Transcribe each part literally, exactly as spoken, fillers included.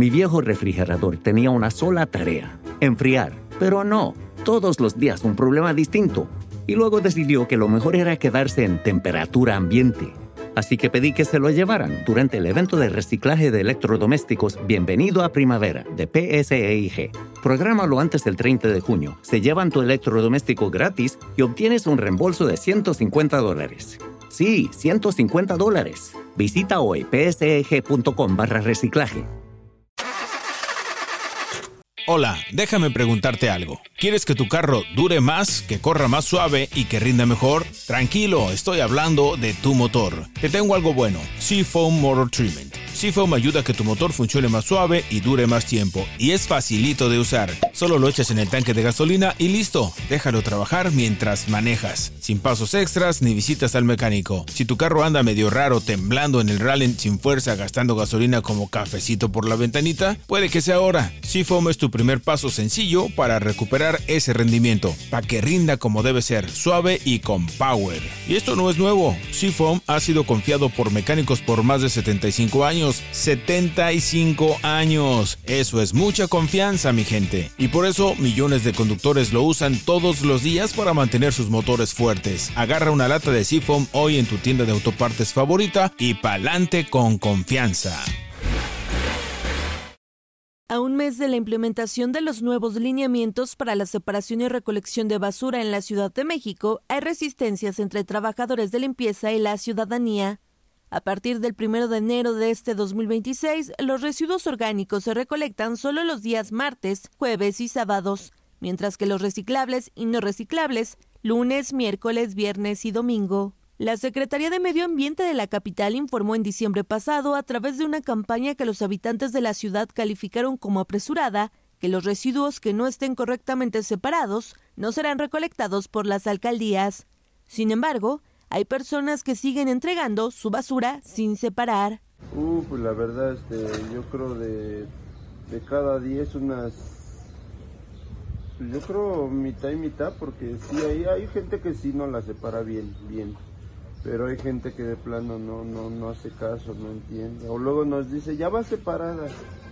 Mi viejo refrigerador tenía una sola tarea, enfriar. Pero no, todos los días un problema distinto. Y luego decidió que lo mejor era quedarse en temperatura ambiente. Así que pedí que se lo llevaran durante el evento de reciclaje de electrodomésticos Bienvenido a Primavera de P S E I G. Prográmalo antes del treinta de junio. Se llevan tu electrodoméstico gratis y obtienes un reembolso de ciento cincuenta dólares. Sí, ciento cincuenta dólares. Visita hoy pseg.com barra reciclaje. Hola, déjame preguntarte algo. ¿Quieres que tu carro dure más, que corra más suave y que rinda mejor? Tranquilo, estoy hablando de tu motor. Te tengo algo bueno, Seafoam Motor Treatment. Seafoam ayuda a que tu motor funcione más suave y dure más tiempo. Y es facilito de usar. Solo lo echas en el tanque de gasolina y listo. Déjalo trabajar mientras manejas. Sin pasos extras ni visitas al mecánico. Si tu carro anda medio raro, temblando en el rally sin fuerza, gastando gasolina como cafecito por la ventanita, puede que sea ahora. Seafoam es tu primer paso sencillo para recuperar ese rendimiento, para que rinda como debe ser, suave y con power. Y esto no es nuevo. Seafoam ha sido confiado por mecánicos por más de setenta y cinco años. setenta y cinco años. Eso es mucha confianza, mi gente. Y por eso millones de conductores lo usan todos los días para mantener sus motores fuertes. Agarra una lata de Seafoam hoy en tu tienda de autopartes favorita y pa'lante con confianza. A un mes de la implementación de los nuevos lineamientos para la separación y recolección de basura en la Ciudad de México, hay resistencias entre trabajadores de limpieza y la ciudadanía. A partir del primero de enero de este dos mil veintiséis, los residuos orgánicos se recolectan solo los días martes, jueves y sábados, mientras que los reciclables y no reciclables, lunes, miércoles, viernes y domingo. La Secretaría de Medio Ambiente de la capital informó en diciembre pasado, a través de una campaña que los habitantes de la ciudad calificaron como apresurada, que los residuos que no estén correctamente separados no serán recolectados por las alcaldías. Sin embargo, hay personas que siguen entregando su basura sin separar. Uh, pues la verdad, este, yo creo de, de cada diez unas, pues yo creo mitad y mitad, porque sí hay, hay gente que sí no la separa bien, bien. Pero hay gente que de plano no, no, no hace caso, no entiende. O luego nos dice, ya va separada.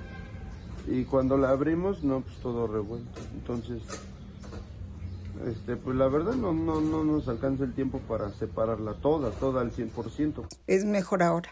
Y cuando la abrimos, no, pues todo revuelto. Entonces, este, pues la verdad no, no, no nos alcanza el tiempo para separarla toda, toda al cien por ciento. Es mejor ahora,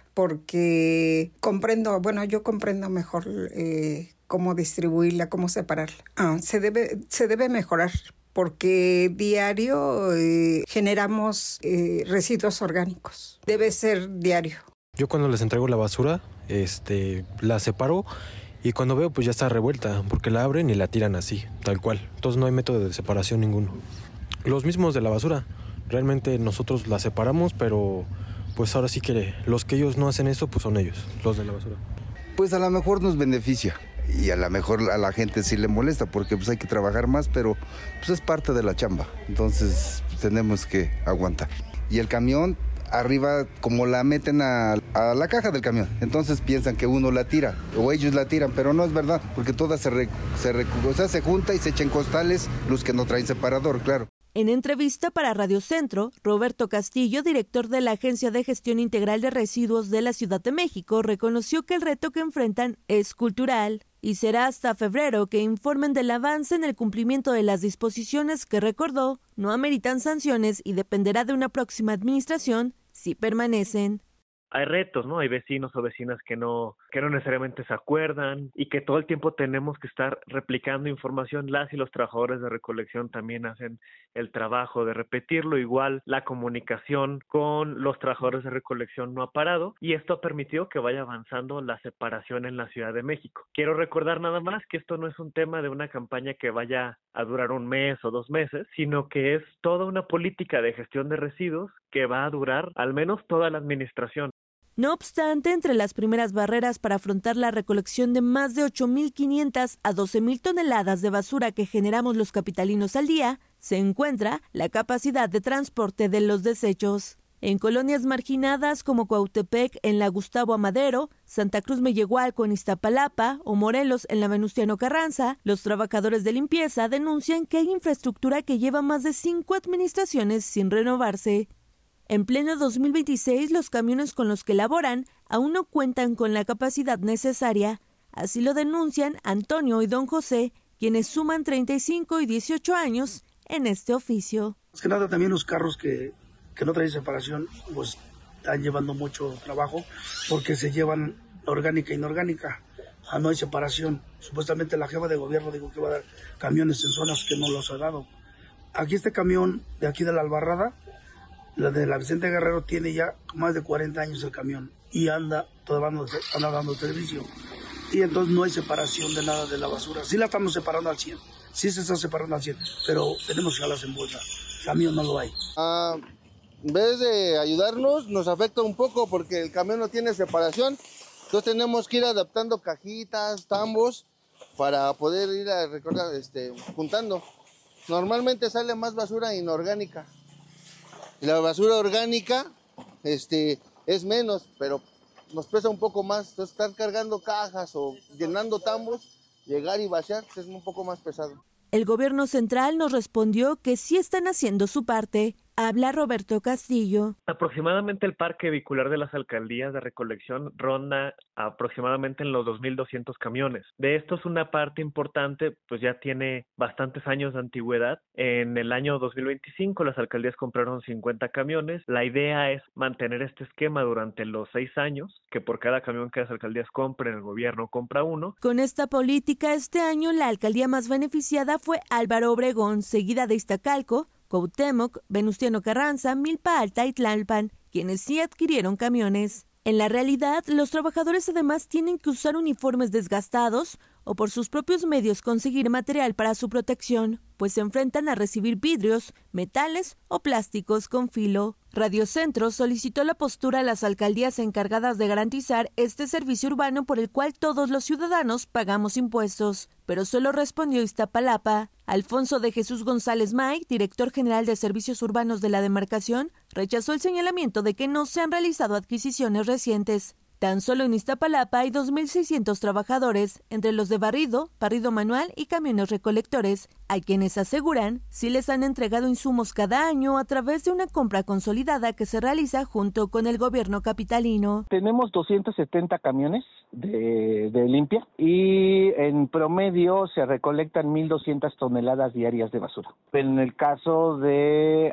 porque comprendo, bueno, yo comprendo mejor eh, cómo distribuirla, cómo separarla. Ah, se debe, se debe mejorar, porque diario eh, generamos eh, residuos orgánicos. Debe ser diario. Yo cuando les entrego la basura, este, la separo y cuando veo pues ya está revuelta, porque la abren y la tiran así, tal cual. Entonces no hay método de separación ninguno. Los mismos de la basura, realmente nosotros la separamos, pero pues ahora sí que los que ellos no hacen eso, pues son ellos, los de la basura. Pues a lo mejor nos beneficia. Y a lo mejor a la gente sí le molesta porque pues hay que trabajar más, pero pues es parte de la chamba, entonces pues, tenemos que aguantar. Y el camión arriba como la meten a, a la caja del camión, entonces piensan que uno la tira o ellos la tiran, pero no es verdad, porque todas se, re, se, re, o sea, se junta y se echan costales los que no traen separador, claro. En entrevista para Radio Centro, Roberto Castillo, director de la Agencia de Gestión Integral de Residuos de la Ciudad de México, reconoció que el reto que enfrentan es cultural y será hasta febrero que informen del avance en el cumplimiento de las disposiciones que, recordó, no ameritan sanciones y dependerá de una próxima administración si permanecen. Hay retos, ¿no? Hay vecinos o vecinas que no que no necesariamente se acuerdan y que todo el tiempo tenemos que estar replicando información. Las y los trabajadores de recolección también hacen el trabajo de repetirlo. Igual la comunicación con los trabajadores de recolección no ha parado y esto ha permitido que vaya avanzando la separación en la Ciudad de México. Quiero recordar nada más que esto no es un tema de una campaña que vaya a durar un mes o dos meses, sino que es toda una política de gestión de residuos que va a durar al menos toda la administración. No obstante, entre las primeras barreras para afrontar la recolección de más de ocho mil quinientas a doce mil toneladas de basura que generamos los capitalinos al día, se encuentra la capacidad de transporte de los desechos. En colonias marginadas como Cuautepec en la Gustavo Amadero, Santa Cruz Mellehualco en Iztapalapa o Morelos en la Venustiano Carranza, los trabajadores de limpieza denuncian que hay infraestructura que lleva más de cinco administraciones sin renovarse. En pleno dos mil veintiséis, los camiones con los que laboran aún no cuentan con la capacidad necesaria. Así lo denuncian Antonio y don José, quienes suman treinta y cinco y dieciocho años en este oficio. Más que nada también los carros que, que no traen separación, pues están llevando mucho trabajo porque se llevan orgánica e inorgánica. Ah, no hay separación. Supuestamente la jefa de gobierno dijo que iba a dar camiones en zonas que no los ha dado. Aquí este camión de aquí de la Albarrada, la de la Vicente Guerrero, tiene ya más de cuarenta años el camión y anda, todavía anda, anda dando servicio. Y entonces no hay separación de nada de la basura. Sí la estamos separando al cien, sí se está separando al cien, pero tenemos que jalarlas en bolsa. Camión no lo hay. Ah, en vez de ayudarnos, nos afecta un poco porque el camión no tiene separación. Entonces tenemos que ir adaptando cajitas, tambos, para poder ir a recordar, este, juntando. Normalmente sale más basura inorgánica. La basura orgánica este, es menos, pero nos pesa un poco más. Entonces estar cargando cajas o llenando tambos, llegar y vaciar, es un poco más pesado. El gobierno central nos respondió que sí están haciendo su parte. Habla Roberto Castillo. Aproximadamente el parque vehicular de las alcaldías de recolección ronda aproximadamente en los dos mil doscientos camiones. De estos, una parte importante pues ya tiene bastantes años de antigüedad. En el año dos mil veinticinco las alcaldías compraron cincuenta camiones. La idea es mantener este esquema durante los seis años, que por cada camión que las alcaldías compren, el gobierno compra uno. Con esta política, este año la alcaldía más beneficiada fue Álvaro Obregón, seguida de Iztacalco, Cuauhtémoc, Venustiano Carranza, Milpa Alta y Tlalpan, quienes sí adquirieron camiones. En la realidad, los trabajadores además tienen que usar uniformes desgastados o por sus propios medios conseguir material para su protección, pues se enfrentan a recibir vidrios, metales o plásticos con filo. Radio Centro solicitó la postura a las alcaldías encargadas de garantizar este servicio urbano por el cual todos los ciudadanos pagamos impuestos, pero solo respondió Iztapalapa. Alfonso de Jesús González May, director general de Servicios Urbanos de la demarcación, rechazó el señalamiento de que no se han realizado adquisiciones recientes. Tan solo en Iztapalapa hay dos mil seiscientos trabajadores, entre los de barrido, barrido manual y camiones recolectores, a quienes aseguran sí les han entregado insumos cada año a través de una compra consolidada que se realiza junto con el gobierno capitalino. Tenemos doscientos setenta camiones de, de limpia y en promedio se recolectan mil doscientas toneladas diarias de basura. En el caso de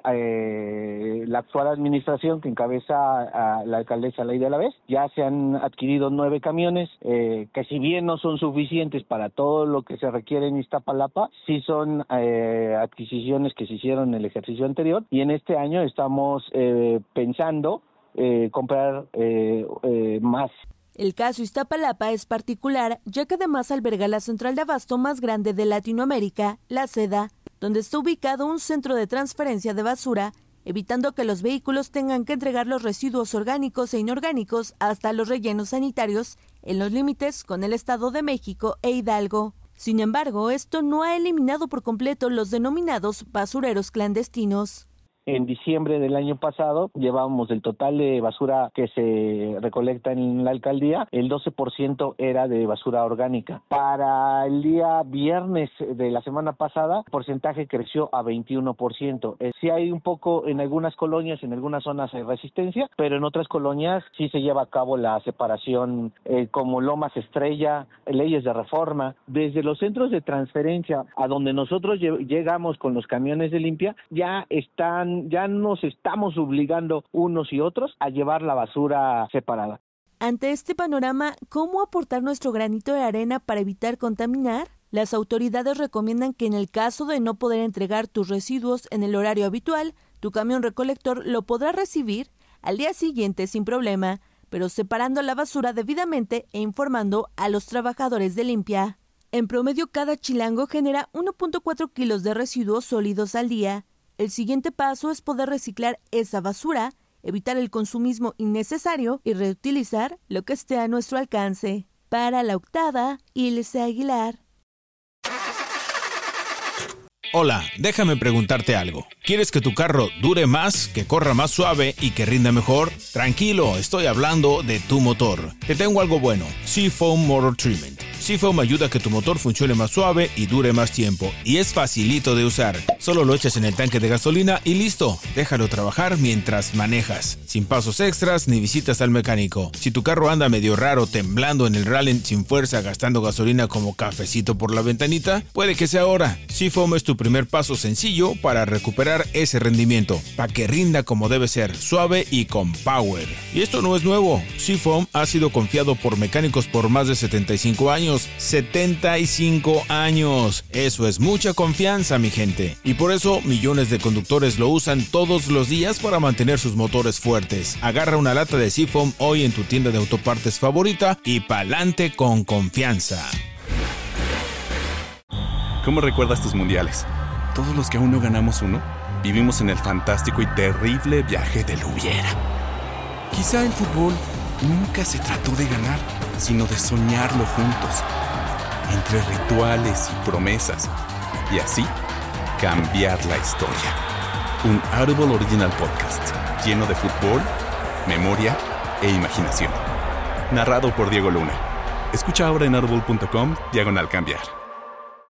eh, la actual administración que encabeza a la alcaldesa Laida Alavés, ya se han adquirido nueve camiones, eh, que si bien no son suficientes para todo lo que se requiere en Iztapalapa, sí son eh, adquisiciones que se hicieron en el ejercicio anterior y en este año estamos eh, pensando eh, comprar eh, eh, más. El caso Iztapalapa es particular, ya que además alberga la central de abasto más grande de Latinoamérica, la SEDA, donde está ubicado un centro de transferencia de basura, evitando que los vehículos tengan que entregar los residuos orgánicos e inorgánicos hasta los rellenos sanitarios en los límites con el Estado de México e Hidalgo. Sin embargo, esto no ha eliminado por completo los denominados basureros clandestinos. En diciembre del año pasado llevábamos del total de basura que se recolecta en la alcaldía, el doce por ciento era de basura orgánica. Para el día viernes de la semana pasada, el porcentaje creció a veintiuno por ciento. Eh, sí hay un poco en algunas colonias, en algunas zonas hay resistencia, pero en otras colonias sí se lleva a cabo la separación, eh, como Lomas Estrella, leyes de reforma. Desde los centros de transferencia a donde nosotros lle- llegamos con los camiones de limpia, ya están ya nos estamos obligando unos y otros a llevar la basura separada. Ante este panorama, ¿cómo aportar nuestro granito de arena para evitar contaminar? Las autoridades recomiendan que en el caso de no poder entregar tus residuos en el horario habitual, tu camión recolector lo podrá recibir al día siguiente sin problema, pero separando la basura debidamente e informando a los trabajadores de limpia. En promedio, cada chilango genera uno punto cuatro kilos de residuos sólidos al día. El siguiente paso es poder reciclar esa basura, evitar el consumismo innecesario y reutilizar lo que esté a nuestro alcance. Para La Octava, Ilse Aguilar. Hola, déjame preguntarte algo. ¿Quieres que tu carro dure más, que corra más suave y que rinda mejor? Tranquilo, estoy hablando de tu motor. Te tengo algo bueno, Seafoam Motor Treatment. Seafoam ayuda a que tu motor funcione más suave y dure más tiempo. Y es facilito de usar. Solo lo echas en el tanque de gasolina y listo. Déjalo trabajar mientras manejas. Sin pasos extras ni visitas al mecánico. Si tu carro anda medio raro, temblando en el rally sin fuerza, gastando gasolina como cafecito por la ventanita, puede que sea ahora. Seafoam es tu primer paso sencillo para recuperar ese rendimiento. Para que rinda como debe ser, suave y con power. Y esto no es nuevo. Seafoam ha sido confiado por mecánicos por más de setenta y cinco años. setenta y cinco años. Eso es mucha confianza, mi gente. Y por eso millones de conductores lo usan todos los días para mantener sus motores fuertes. Agarra una lata de Seafoam hoy en tu tienda de autopartes favorita y pa'lante con confianza. ¿Cómo recuerdas tus mundiales? Todos los que aún no ganamos uno, vivimos en el fantástico y terrible viaje del hubiera. Quizá el fútbol nunca se trató de ganar, sino de soñarlo juntos, entre rituales y promesas, y así cambiar la historia. Un Audible Original Podcast, lleno de fútbol, memoria e imaginación. Narrado por Diego Luna. Escucha ahora en audible punto com, diagonal cambiar.